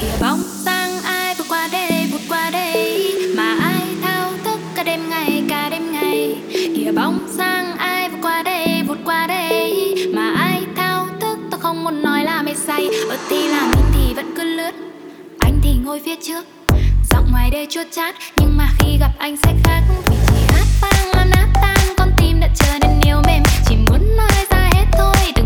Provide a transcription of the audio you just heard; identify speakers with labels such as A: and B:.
A: Kìa bóng dáng ai vụt qua đây mà ai thao thức cả đêm ngày cả đêm ngày. Kìa bóng dáng ai vụt qua đây mà ai thao thức, tôi không muốn nói là mê say. Thì làm mình thì vẫn cứ lướt, anh thì ngồi phía trước, giọng ngoài đời chua chát nhưng mà khi gặp anh sẽ khác. Vì chỉ hát vang làm nát tan con tim đã trở nên yếu mềm, chỉ muốn nói ra hết thôi.